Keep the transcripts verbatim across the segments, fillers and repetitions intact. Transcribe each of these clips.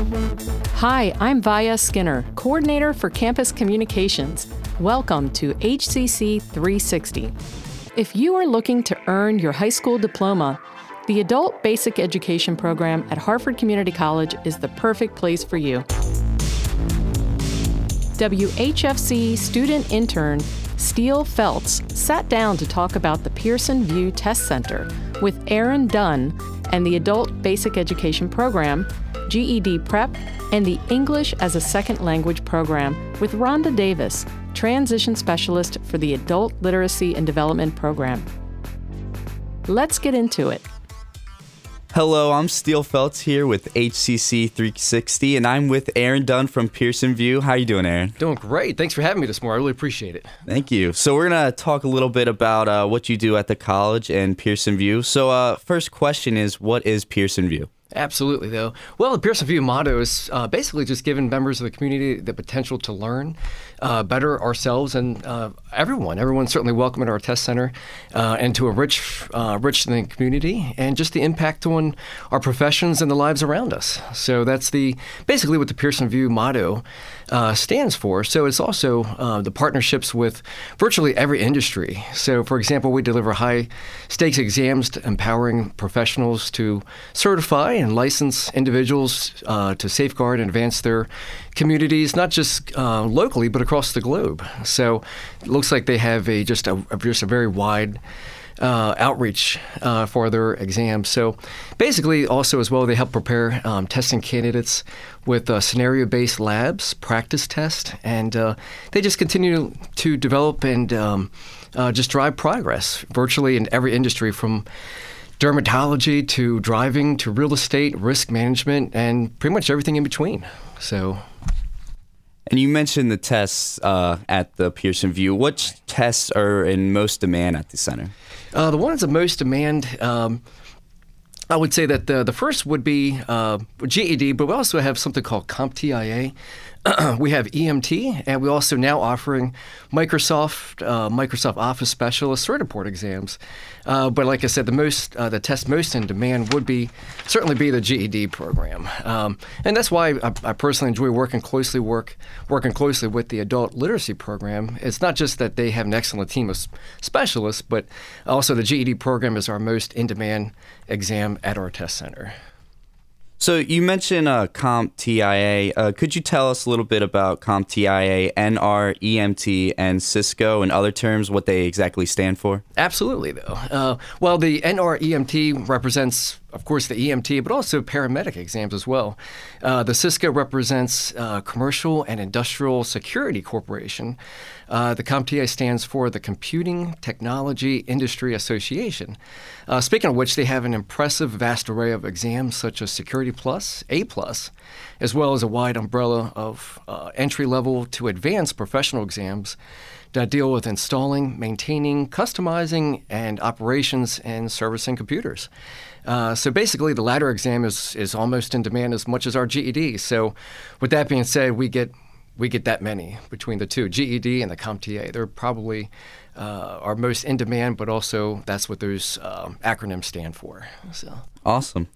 Hi, I'm Vaya Skinner, Coordinator for Campus Communications. Welcome to H C C three sixty. If you are looking to earn your high school diploma, the Adult Basic Education program at Harford Community College is the perfect place for you. W H F C student intern Steele Feltz sat down to talk about the Pearson VUE Test Center with Aaron Dunn and the Adult Basic Education program, G E D Prep, and the English as a Second Language program with Rhonda Davis, Transition Specialist for the Adult Literacy and Development program. Let's get into it. Hello, I'm Steele Feltz here with H C C three sixty, and I'm with Aaron Dunn from Pearson VUE. How you doing, Aaron? Doing great. Thanks for having me this morning. I really appreciate it. Thank you. So we're going to talk a little bit about uh, what you do at the college and Pearson VUE. So uh, first question is, what is Pearson VUE? Absolutely, though. Well, the Pearson VUE motto is uh, basically just giving members of the community the potential to learn uh, better ourselves and uh, everyone. Everyone's certainly welcome at our test center uh, and to enrich, uh, enrich the community and just the impact on our professions and the lives around us. So that's the basically what the Pearson VUE motto uh, stands for. So it's also uh, the partnerships with virtually every industry. So, for example, we deliver high-stakes exams to empowering professionals to certify and license individuals uh, to safeguard and advance their communities, not just uh, locally, but across the globe. So it looks like they have a just a, just a very wide uh, outreach uh, for their exams. So basically, also as well, they help prepare um, testing candidates with uh, scenario-based labs, practice tests, and uh, they just continue to develop and um, uh, just drive progress virtually in every industry, from dermatology to driving to real estate, risk management, and pretty much everything in between. So, and you mentioned the tests uh, at the Pearson VUE. Which tests are in most demand at the center? Uh, the ones of most demand, um, I would say that the the first would be uh, G E D, but we also have something called CompTIA. We have E M T, and we also now offering Microsoft uh, Microsoft Office Specialist Certiport exams. Uh, but like I said, the most uh, the test most in demand would be certainly be the G E D program, um, and that's why I, I personally enjoy working closely work working closely with the Adult Literacy program. It's not just that they have an excellent team of specialists, but also the G E D program is our most in demand exam at our test center. So you mentioned uh, CompTIA. Uh, could you tell us a little bit about CompTIA, N R, E M T, and Cisco, and other terms, what they exactly stand for? Absolutely, though. Uh, well, the N R E M T represents, of course, the E M T, but also paramedic exams as well. Uh, the Cisco represents uh, Commercial and Industrial Security Corporation. Uh, the CompTIA stands for the Computing Technology Industry Association. Uh, speaking of which, they have an impressive vast array of exams such as Security Plus, A Plus, as well as a wide umbrella of uh, entry-level to advanced professional exams that deal with installing, maintaining, customizing, and operations and servicing computers. Uh, so basically, the latter exam is is almost in demand as much as our G E D. So with that being said, we get we get that many between the two, G E D and the CompTIA. They're probably uh, our most in demand, but also that's what those uh, acronyms stand for. So awesome.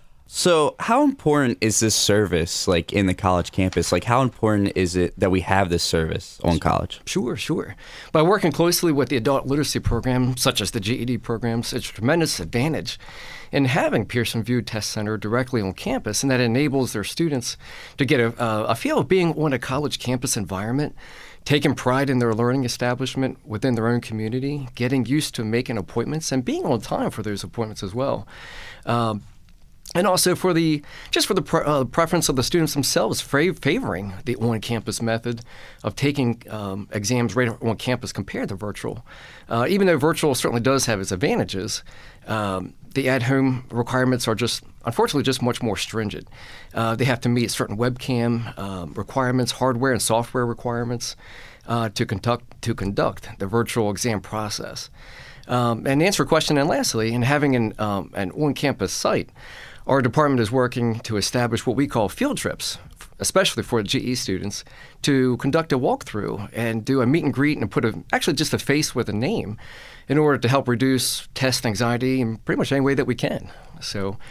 So how important is this service, like, in the college campus? Like, how important is it that we have this service on college? Sure, sure. By working closely with the adult literacy program, such as the G E D programs, it's a tremendous advantage in having Pearson VUE Test Center directly on campus, and that enables their students to get a, a feel of being on a college campus environment, taking pride in their learning establishment within their own community, getting used to making appointments, and being on time for those appointments as well. Um, And also for the just for the pre- uh, preference of the students themselves, fra- favoring the on-campus method of taking um, exams right on campus compared to virtual. Uh, even though virtual certainly does have its advantages, um, the at-home requirements are just, unfortunately, just much more stringent. Uh, they have to meet certain webcam um, requirements, hardware and software requirements uh, to conduct to conduct the virtual exam process. Um, and to answer a question, and lastly, in having an um, an on-campus site, our department is working to establish what we call field trips, especially for G E students, to conduct a walkthrough and do a meet and greet and put a, actually just a face with a name in order to help reduce test anxiety in pretty much any way that we can. So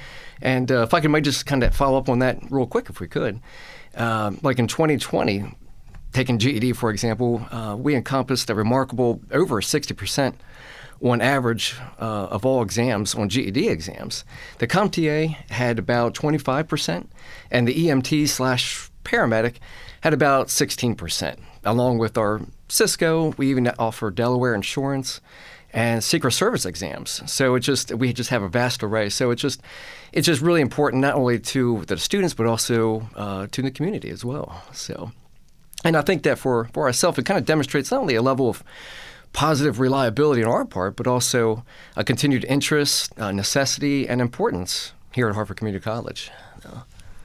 And uh, if I could might just kind of follow up on that real quick, if we could. Uh, like in twenty twenty, taking G E D, for example, uh, we encompassed a remarkable over sixty percent on average uh, of all exams on G E D exams. The CompTIA had about twenty-five percent, and the E M T slash paramedic had about sixteen percent. Along with our Cisco, we even offer Delaware Insurance and Secret Service exams. So it just we just have a vast array. So it's just it's just really important not only to the students but also uh, to the community as well. So, and I think that for for ourselves, it kind of demonstrates not only a level of positive reliability on our part, but also a continued interest, uh, necessity, and importance here at Hartford Community College. Uh,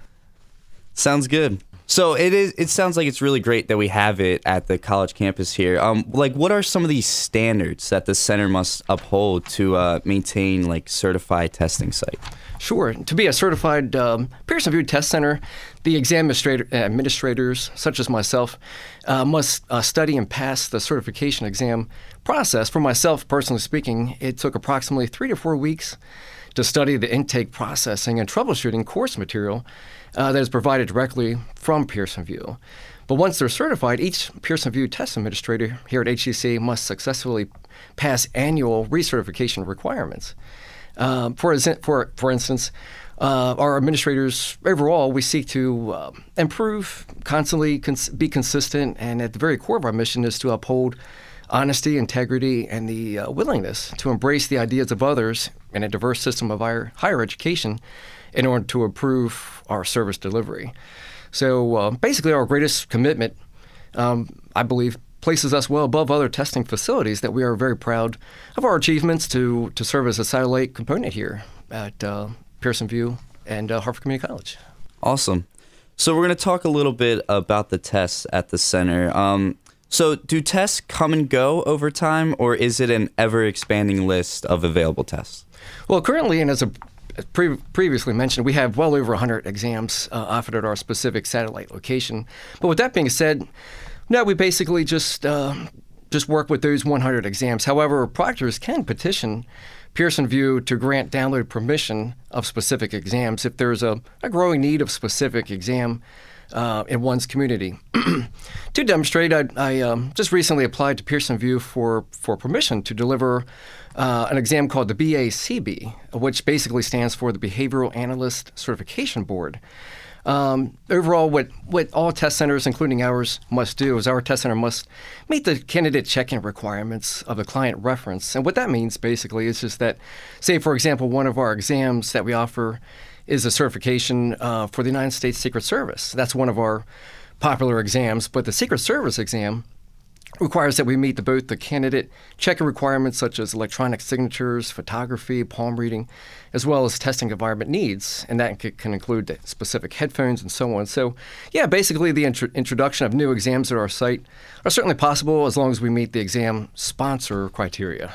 Sounds good. So it is. It sounds like it's really great that we have it at the college campus here. Um, like, what are some of these standards that the center must uphold to uh, maintain like certified testing site? Sure. To be a certified um, Pearson VUE Test Center, the exam administrator, administrators, such as myself, uh, must uh, study and pass the certification exam process. For myself, personally speaking, it took approximately three to four weeks to study the intake, processing, and troubleshooting course material uh, that is provided directly from Pearson VUE. But once they're certified, each Pearson VUE test administrator here at H C C must successfully pass annual recertification requirements. Uh, for, for, for instance, uh, our administrators, overall, we seek to uh, improve, constantly cons- be consistent, and at the very core of our mission is to uphold honesty, integrity, and the uh, willingness to embrace the ideas of others in a diverse system of higher, higher education in order to improve our service delivery. So uh, basically our greatest commitment, um, I believe, places us well above other testing facilities that we are very proud of our achievements to, to serve as a satellite component here at uh, Pearson VUE and uh, Hartford Community College. Awesome. So we're going to talk a little bit about the tests at the center. Um, so do tests come and go over time, or is it an ever-expanding list of available tests? Well, currently, and as a Pre- previously mentioned, we have well over one hundred exams uh, offered at our specific satellite location. But with that being said, no, we basically just uh, just work with those one hundred exams. However, proctors can petition Pearson VUE to grant download permission of specific exams if there's a, a growing need of specific exam uh, in one's community. To demonstrate, I, I um, just recently applied to Pearson VUE for, for permission to deliver Uh, an exam called the B A C B, which basically stands for the Behavioral Analyst Certification Board. Um, overall, what, what all test centers, including ours, must do is our test center must meet the candidate check-in requirements of the client reference. And what that means, basically, is just that, say, for example, one of our exams that we offer is a certification uh, for the United States Secret Service. That's one of our popular exams. But the Secret Service exam requires that we meet the, both the candidate check-in requirements such as electronic signatures, photography, palm reading, as well as testing environment needs, and that c- can include specific headphones and so on. So, yeah, basically the int- introduction of new exams at our site are certainly possible as long as we meet the exam sponsor criteria.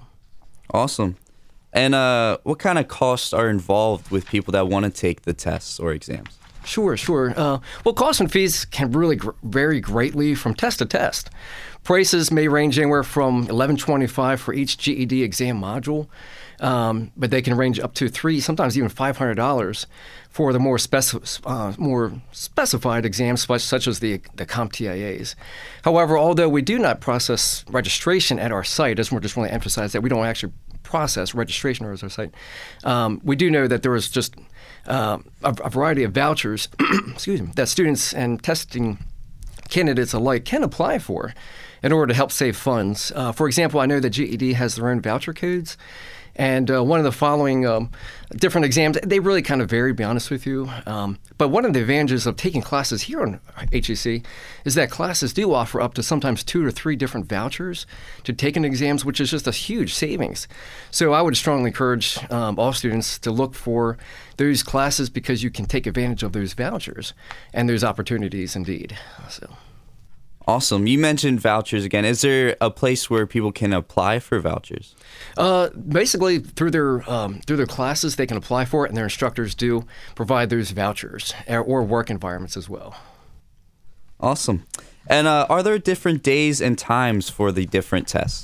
Awesome. And uh, what kind of costs are involved with people that want to take the tests or exams? Sure, sure. Uh, well, costs and fees can really gr- vary greatly from test to test. Prices may range anywhere from eleven twenty-five for each G E D exam module, um, but they can range up to three, sometimes even five hundred dollars for the more speci- uh, more specified exams, such as the the CompTIAs. However, although we do not process registration at our site, as we're just want to emphasize that we don't actually process registration at our site, um, we do know that there is just Uh, a, a variety of vouchers excuse me, that students and testing candidates alike can apply for in order to help save funds. Uh, for example, I know that G E D has their own voucher codes, and uh, one of the following um, different exams, they really kind of vary, to be honest with you. Um, but one of the advantages of taking classes here on H E C is that classes do offer up to sometimes two or three different vouchers to take in exams, which is just a huge savings. So I would strongly encourage um, all students to look for those classes because you can take advantage of those vouchers and those opportunities indeed. So. Awesome. You mentioned vouchers again. Is there a place where people can apply for vouchers? Uh, basically, through their um, through their classes, they can apply for it, and their instructors do provide those vouchers or, or work environments as well. Awesome. And uh, are there different days and times for the different tests?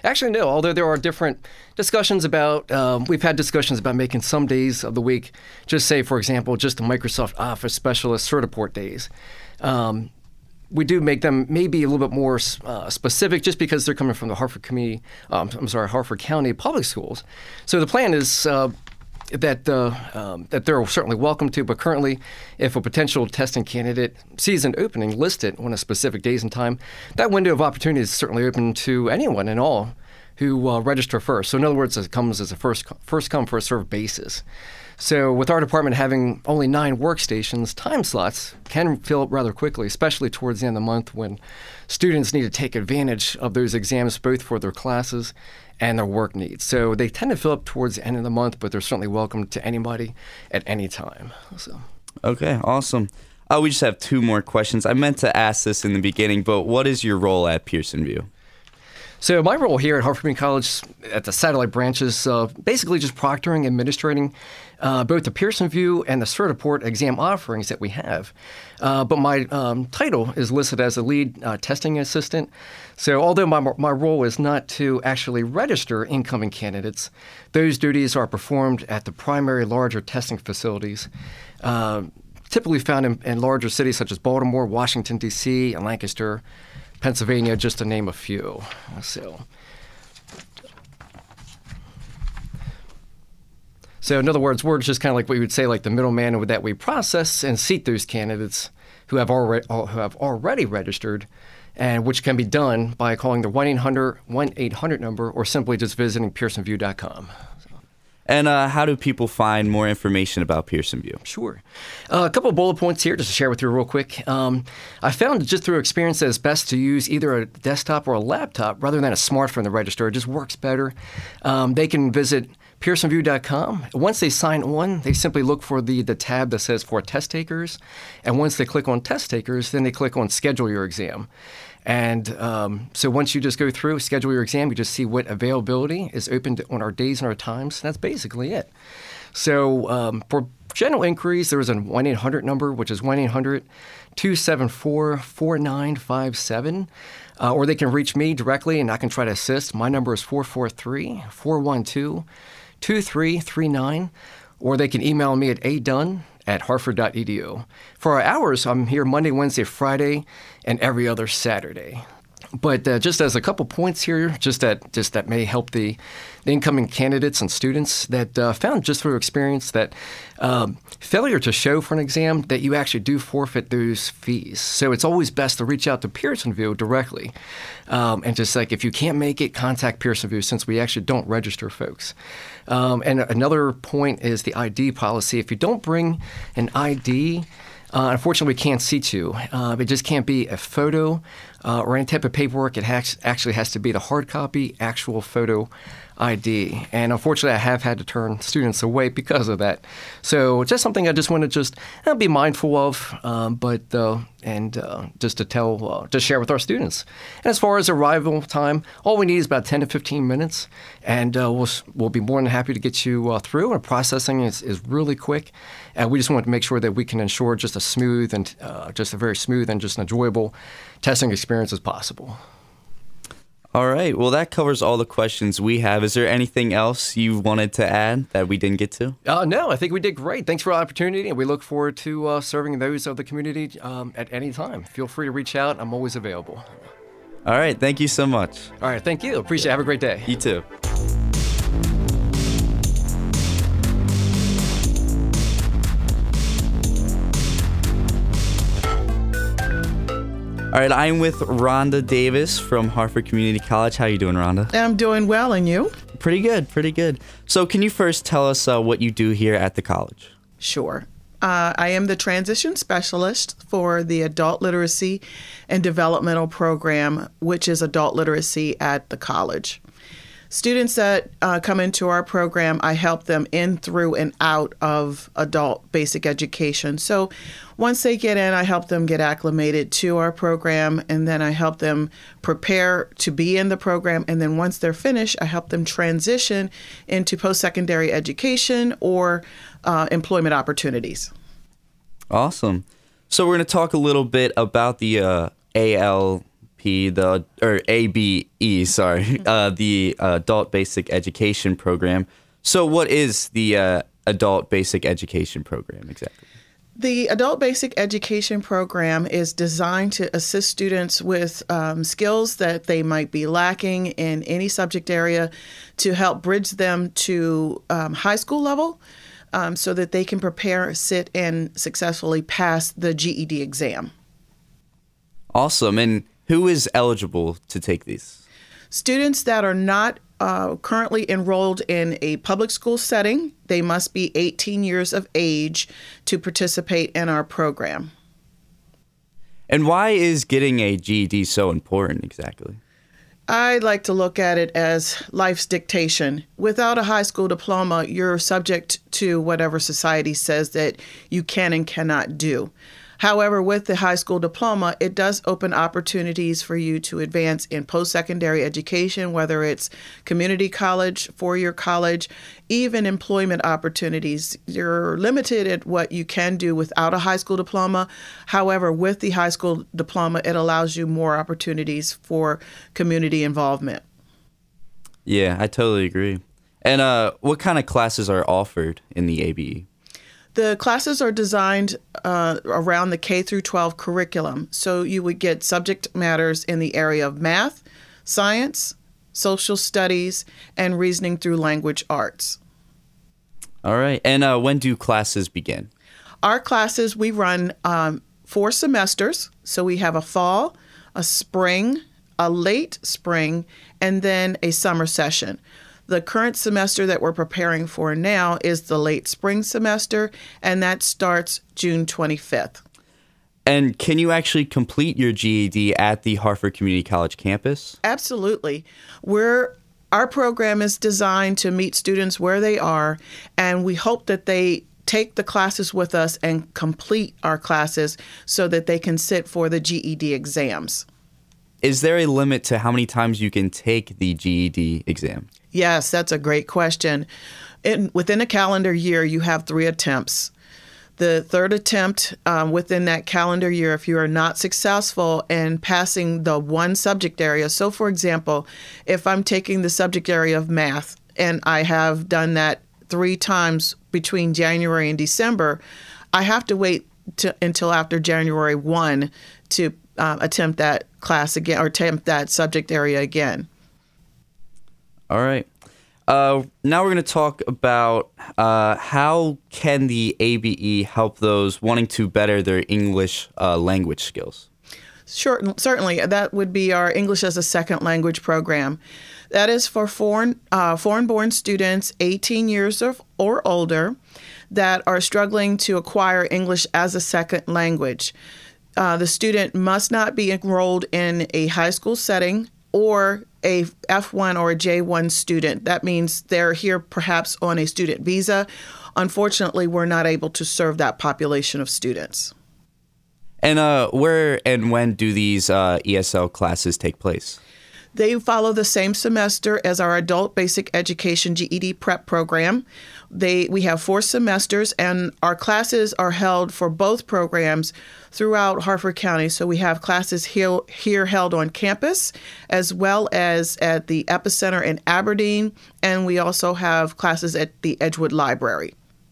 Actually, no. Although there are different discussions about, um, we've had discussions about making some days of the week, just say, for example, just the Microsoft Office Specialist Certiport days. Um, we do make them maybe a little bit more uh, specific just because they're coming from the Harford Community, um, I'm sorry, Harford County Public Schools. So the plan is uh, that uh, um, that they're certainly welcome to, but currently, if a potential testing candidate sees an opening listed on a specific days and time, that window of opportunity is certainly open to anyone and all who uh, register first. So in other words, it comes as a first first come, first served basis. So with our department having only nine workstations, time slots can fill up rather quickly, especially towards the end of the month when students need to take advantage of those exams both for their classes and their work needs. So they tend to fill up towards the end of the month, but they're certainly welcome to anybody at any time. So. Okay, awesome. Uh, we just have two more questions. I meant to ask this in the beginning, but what is your role at Pearson VUE? So my role here at Harford Community College at the satellite branches, uh, basically just proctoring, administrating uh, both the Pearson VUE and the Certiport exam offerings that we have. Uh, but my um, title is listed as a lead uh, testing assistant. So although my, my role is not to actually register incoming candidates, those duties are performed at the primary larger testing facilities, uh, typically found in, in larger cities such as Baltimore, Washington, D C, and Lancaster, Pennsylvania, just to name a few. So, so in other words, we're just kind of like what we would say, like the middleman that we process and seat those candidates who have already who have already registered, and which can be done by calling the one eight hundred number or simply just visiting pearson vue dot com. And uh, how do people find more information about Pearson VUE? Sure. Uh, a couple of bullet points here just to share with you real quick. Um, I found just through experience that it's best to use either a desktop or a laptop rather than a smartphone to register. It just works better. Um, they can visit pearson vue dot com. Once they sign on, they simply look for the, the tab that says for test takers. And once they click on test takers, then they click on schedule your exam. And um, so once you just go through, schedule your exam, you just see what availability is open to, on our days and our times. That's basically it. So um, for general inquiries, there is a one eight hundred number, which is one eight hundred two seven four four nine five seven. Uh, or they can reach me directly, and I can try to assist. My number is four four three four one two two three three nine. Or they can email me at a dunn at harford dot e d u. For our hours, I'm here Monday, Wednesday, Friday, and every other Saturday. But uh, just as a couple points here, just that just that may help the, the incoming candidates and students that uh, found just through experience that um, failure to show for an exam, that you actually do forfeit those fees. So it's always best to reach out to Pearson VUE directly. Um, and just like if you can't make it, contact Pearson VUE since we actually don't register folks. Um, and another point is the I D policy. If you don't bring an I D, Uh, unfortunately, we can't seat you. Uh, it just can't be a photo uh, or any type of paperwork. It has, actually has to be the hard copy, actual photo I D. And unfortunately, I have had to turn students away because of that. So just something I just want to just uh, be mindful of, um, but uh, and uh, just to tell, uh, to share with our students. And as far as arrival time, all we need is about ten to fifteen minutes, and uh, we'll we'll be more than happy to get you uh, through. And processing is, is really quick. And we just want to make sure that we can ensure just a smooth and uh, just a very smooth and just an enjoyable testing experience as possible. All right. Well, that covers all the questions we have. Is there anything else you wanted to add that we didn't get to? Uh, no, I think we did great. Thanks for the opportunity, and we look forward to uh, serving those of the community um, at any time. Feel free to reach out. I'm always available. All right. Thank you so much. All right. Thank you. Appreciate it. Have a great day. You too. All right, I'm with Rhonda Davis from Harford Community College. How you doing, Rhonda? I'm doing well, and you? Pretty good, pretty good. So can you first tell us uh, what you do here at the college? Sure. Uh, I am the transition specialist for the Adult Literacy and Developmental Program, which is adult literacy at the college. Students that uh, come into our program, I help them in, through, and out of adult basic education. So once they get in, I help them get acclimated to our program, and then I help them prepare to be in the program. And then once they're finished, I help them transition into post-secondary education or uh, employment opportunities. Awesome. So we're going to talk a little bit about the uh, A L P, the or A B E, sorry, uh, the Adult Basic Education Program. So, what is the uh, Adult Basic Education Program exactly? The Adult Basic Education Program is designed to assist students with um, skills that they might be lacking in any subject area to help bridge them to um, high school level um, so that they can prepare, sit, and successfully pass the G E D exam. Awesome. And who is eligible to take these? Students that are not uh, currently enrolled in a public school setting, they must be eighteen years of age to participate in our program. And why is getting a G E D so important exactly? I like to look at it as life's dictation. Without a high school diploma, you're subject to whatever society says that you can and cannot do. However, with the high school diploma, it does open opportunities for you to advance in post-secondary education, whether it's community college, four-year college, even employment opportunities. You're limited at what you can do without a high school diploma. However, with the high school diploma, it allows you more opportunities for community involvement. Yeah, I totally agree. And uh, what kind of classes are offered in the A B E? The classes are designed uh, around the K through twelve curriculum. So you would get subject matters in the area of math, science, social studies, and reasoning through language arts. All right. And uh, when do classes begin? Our classes, we run um, four semesters. So we have a fall, a spring, a late spring, and then a summer session. The current semester that we're preparing for now is the late spring semester, and that starts June twenty-fifth. And can you actually complete your G E D at the Harford Community College campus? Absolutely. We're, our program is designed to meet students where they are, and we hope that they take the classes with us and complete our classes so that they can sit for the G E D exams. Is there a limit to how many times you can take the G E D exam? Yes, that's a great question. In, within a calendar year, you have three attempts. The third attempt um, within that calendar year, if you are not successful in passing the one subject area, so for example, if I'm taking the subject area of math and I have done that three times between January and December, I have to wait to, until after January first to uh, attempt that class again or attempt that subject area again. All right. Uh, now we're going to talk about uh, how can the A B E help those wanting to better their English uh, language skills? Sure, certainly. That would be our English as a Second Language program. That is for foreign, uh, foreign-born students eighteen years or, or older that are struggling to acquire English as a second language. Uh, the student must not be enrolled in a high school setting or a F one or a J one student. That means they're here perhaps on a student visa. Unfortunately, we're not able to serve that population of students. And uh, where and when do these uh, E S L classes take place? They follow the same semester as our Adult Basic Education G E D Prep program. They we have four semesters, and our classes are held for both programs throughout Harford County. So we have classes here, here held on campus, as well as at the Epicenter in Aberdeen, and we also have classes at the Edgewood Library.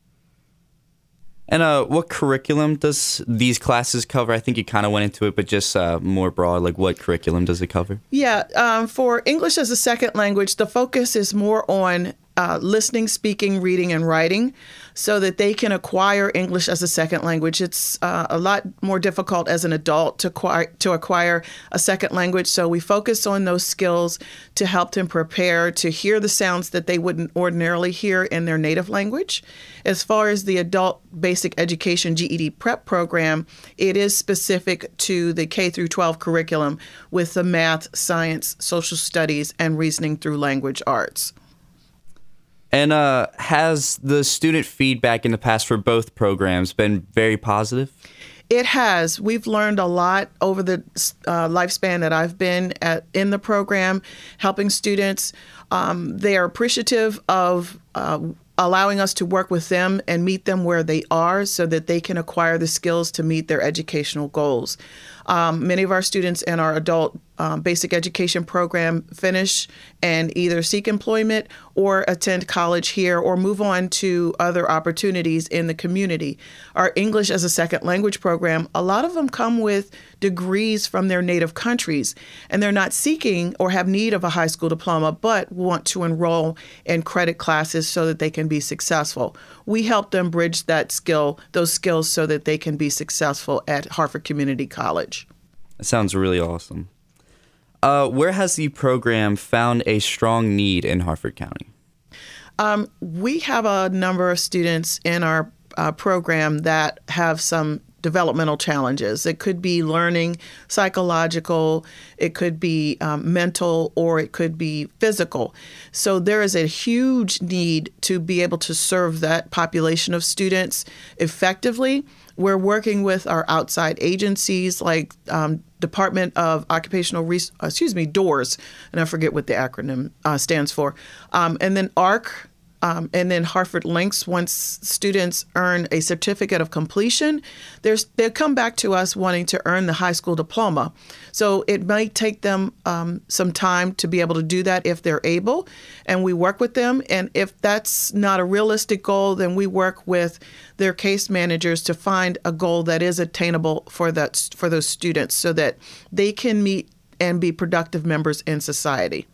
And uh, what curriculum does these classes cover? I think you kind of went into it, but just uh, more broad, like what curriculum does it cover? Yeah, um, for English as a second language, the focus is more on uh, listening, speaking, reading, and writing so that they can acquire English as a second language. It's uh, a lot more difficult as an adult to acquire, to acquire a second language, so we focus on those skills to help them prepare to hear the sounds that they wouldn't ordinarily hear in their native language. As far as the Adult Basic Education G E D Prep program, it is specific to the K through twelve curriculum with the math, science, social studies, and reasoning through language arts. And uh, has the student feedback in the past for both programs been very positive? It has. We've learned a lot over the uh, lifespan that I've been at, in the program, helping students. Um, they are appreciative of uh, allowing us to work with them and meet them where they are so that they can acquire the skills to meet their educational goals. Um, many of our students in our Adult um, basic education program finish and either seek employment or attend college here or move on to other opportunities in the community. Our English as a second language program, a lot of them come with degrees from their native countries, and they're not seeking or have need of a high school diploma, but want to enroll in credit classes so that they can be successful. We help them bridge that skill, those skills, so that they can be successful at Harford Community College. That sounds really awesome. Uh, where has the program found a strong need in Harford County? Um, we have a number of students in our uh, program that have some developmental challenges. It could be learning, psychological, it could be um, mental, or it could be physical. So there is a huge need to be able to serve that population of students effectively. We're working with our outside agencies like um, Department of Occupational, Res- excuse me, DOORS, and I forget what the acronym uh, stands for, um, and then A R C, um, and then Harford Links. Once students earn a certificate of completion, there's, they'll come back to us wanting to earn the high school diploma. So it might take them um, some time to be able to do that if they're able, and we work with them. And if that's not a realistic goal, then we work with their case managers to find a goal that is attainable for that for those students so that they can meet and be productive members in society.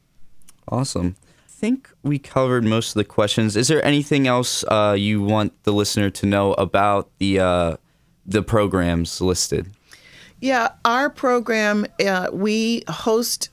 Awesome. I think we covered most of the questions. Is there anything else uh, you want the listener to know about the uh, the programs listed? Yeah, our program, uh, we host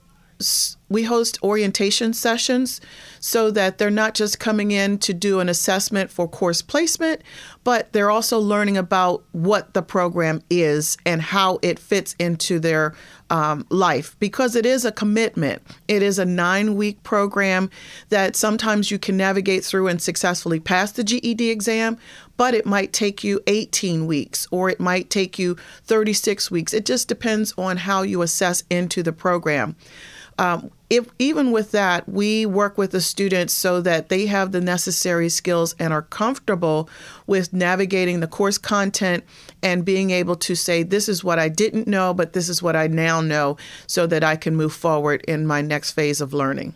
we host orientation sessions so that they're not just coming in to do an assessment for course placement, but they're also learning about what the program is and how it fits into their um, life, because it is a commitment. It is a nine-week program that sometimes you can navigate through and successfully pass the G E D exam, but it might take you eighteen weeks or it might take you thirty-six weeks. It just depends on how you assess into the program. Um, if, even with that, we work with the students so that they have the necessary skills and are comfortable with navigating the course content and being able to say, this is what I didn't know, but this is what I now know, so that I can move forward in my next phase of learning.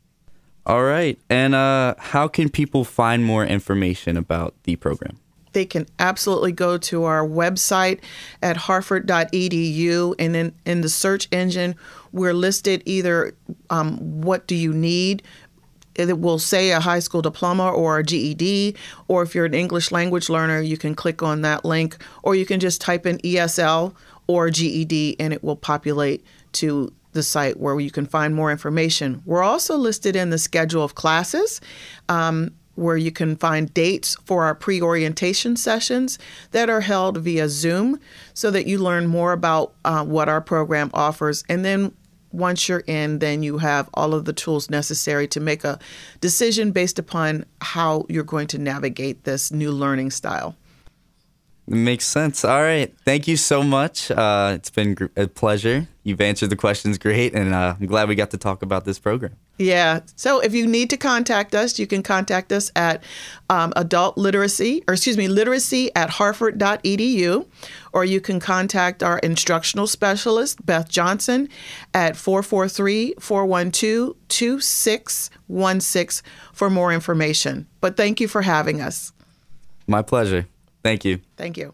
All right. And uh, how can people find more information about the program? They can absolutely go to our website at harford dot e d u, and then in the search engine, we're listed either um, what do you need? It will say a high school diploma or a G E D, or if you're an English language learner, you can click on that link, or you can just type in E S L or G E D, and it will populate to the site where you can find more information. We're also listed in the schedule of classes, um, where you can find dates for our pre-orientation sessions that are held via Zoom so that you learn more about uh, what our program offers. And then once you're in, then you have all of the tools necessary to make a decision based upon how you're going to navigate this new learning style. It makes sense. All right. Thank you so much. Uh, it's been gr- a pleasure. You've answered the questions great, and uh, I'm glad we got to talk about this program. Yeah. So if you need to contact us, you can contact us at um, adult literacy, or excuse me, literacy at harford dot e d u, or you can contact our instructional specialist, Beth Johnson, at four four three, four one two, two six one six for more information. But thank you for having us. My pleasure. Thank you. Thank you.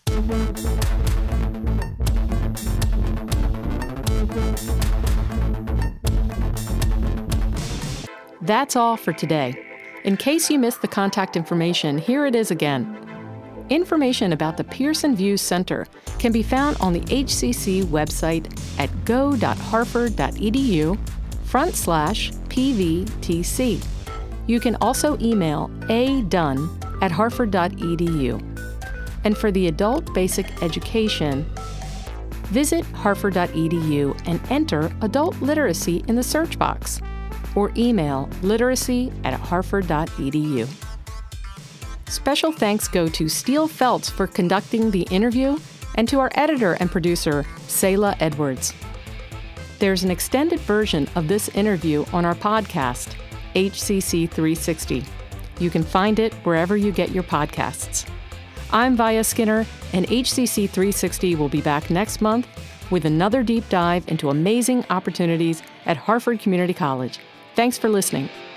That's all for today. In case you missed the contact information, here it is again. Information about the Pearson VUE Center can be found on the H C C website at go dot harford dot e d u front slash P V T C. You can also email a dunn at harford dot e d u. And for the adult basic education, visit harford dot e d u and enter adult literacy in the search box, or email literacy at harford dot e d u. Special thanks go to Steele Feltz for conducting the interview, and to our editor and producer, Selah Edwards. There's an extended version of this interview on our podcast, H C C three sixty. You can find it wherever you get your podcasts. I'm Via Skinner, and H C C three sixty will be back next month with another deep dive into amazing opportunities at Harford Community College. Thanks for listening.